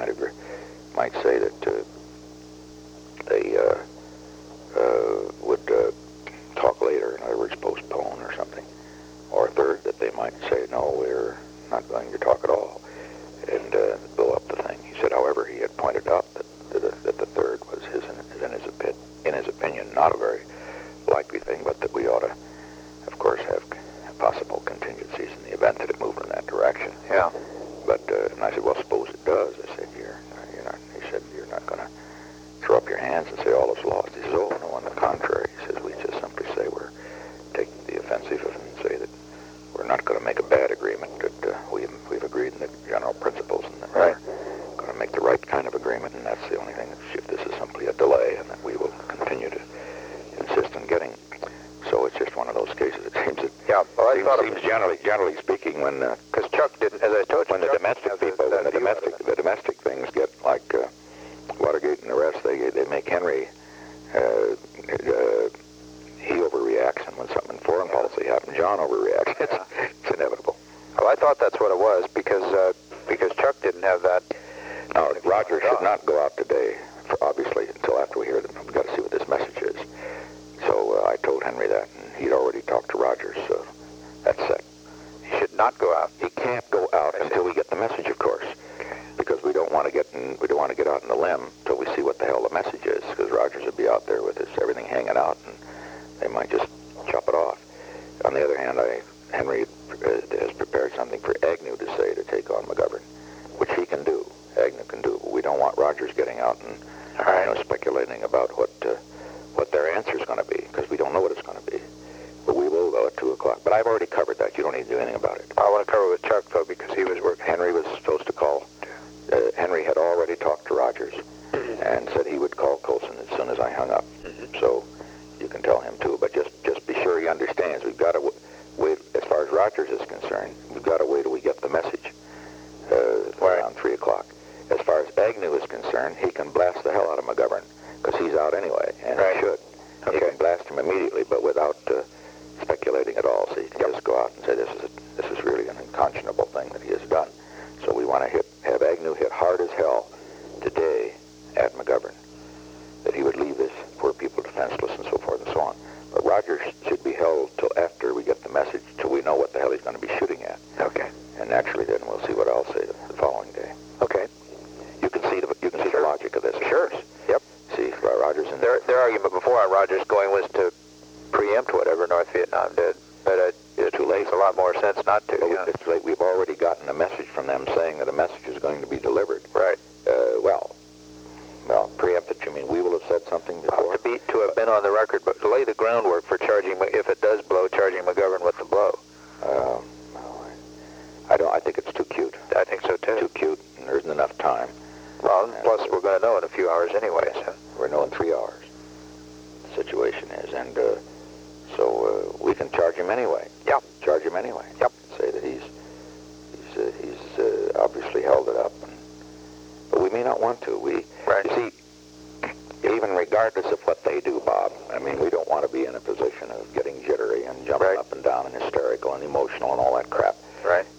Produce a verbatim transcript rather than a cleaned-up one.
might agree, might say that uh, they uh, uh, would uh, talk later, in other words, postpone or something. Or third, that they might say, no, we're not going to talk at all, and uh, blow up the thing. He said, however, he had pointed out that, that, that the third was his, in his, opi- in his opinion, not a very likely thing, but that we ought to, of course, have possible contingencies in the event that it moved in that direction. Yeah. But, uh, and I said, well, suppose it does. I said, you're, you're not, he said, you're not going to throw up your hands and say all is lost. He says, oh, no, on the contrary. He says, we just simply say we're taking the offensive and say that we're not going to make a bad agreement, that uh, we, we've agreed in the general principles, and that right. we're going to make the right kind of agreement, and that's the only thing. If this is simply a delay, and that we will continue to insist on getting. So it's just one of those cases. It seems that yeah, well, I seems, thought seems generally, generally speaking, when because uh, Chuck didn't, as I told you, when the Chuck domestic people, when the domestic, the domestic things get like uh, Watergate and the rest, they they make Henry. Uh, uh, he overreacts, and when something in foreign policy happens, John overreacts. It's, yeah. it's inevitable. Well, I thought that's what it was because uh, because Chuck didn't have that. Now, Roger should not go out today, for obviously, until after we hear them. We've got to see what this message is. So uh, I told Henry that, and he'd already talked to Rogers, so that's set. He should not go out. He can't go out until we get the message, of course, okay. because we don't want to get in, we don't want to get out on the limb until we see what the hell the message is, because Rogers would be out there with his everything hanging out, and they might just chop it off. On the other hand, I, Henry has prepared something for Agnew to say to take on McGovern, which he can do. Agnew can do, but we don't want Rogers getting out and All right. you know, speculating about what uh, what their answer is going to be, because we don't know what it's going to be. But we will, though, at two o'clock. But I've already covered that. You don't need to do anything about it. I want to cover with Chuck, though, because he was working. Henry was supposed to call. Uh, Henry had already talked to Rogers and said he would call Coulson as soon as I hung up. Mm-hmm. So you can tell him, too. But just, just be sure he understands. We've got to w- wait, as far as Rogers is concerned, we've got to wait till we get the message uh, right. around three o'clock. As far as Agnew is concerned, he can blast the hell out of McGovern, because he's out anyway, and right. he should. Okay. He can blast him immediately, but without uh, speculating at all. So he can yep. just go out and say this is a, this is really an unconscionable thing that he has done. So we want to hit have Agnew hit hard as hell today at McGovern, that he would leave his poor people defenseless and so forth and so on. But Rogers should be held till after we get the message, till we know what the hell he's going to be shooting at. Okay. And naturally, then we'll see what I'll say the, the following day. Okay. You can see the you can see sure. the logic of this. Sure. Yep. See, uh, Rogers and their their argument before on Rogers going was to preempt whatever North Vietnam did, but uh, it's too late. Makes a lot more sense not to. Well, Yeah. It's too late. We've already gotten a message from them saying that a message is going to be delivered. Right. Uh, well, well, preempted. You mean we will have said something before? Uh, to be to have been on the record, but to lay the groundwork for charging, if it does blow, charging McGovern with the blow. Um, I don't. I think it's too cute. I think so too. Too cute, and there isn't enough time. Well, and plus we're going to know in a few hours anyway. So we're knowing three hours. The situation is, and uh, so uh, we can charge him anyway. Yep. Charge him anyway. Yep. Say that he's he's uh, he's uh, obviously held it up, and, but we may not want to. We right. You see, even regardless of what they do, Bob. I mean, we don't want to be in a position of getting jittery and jumping right. up and down and hysterical and emotional and all that crap. Right.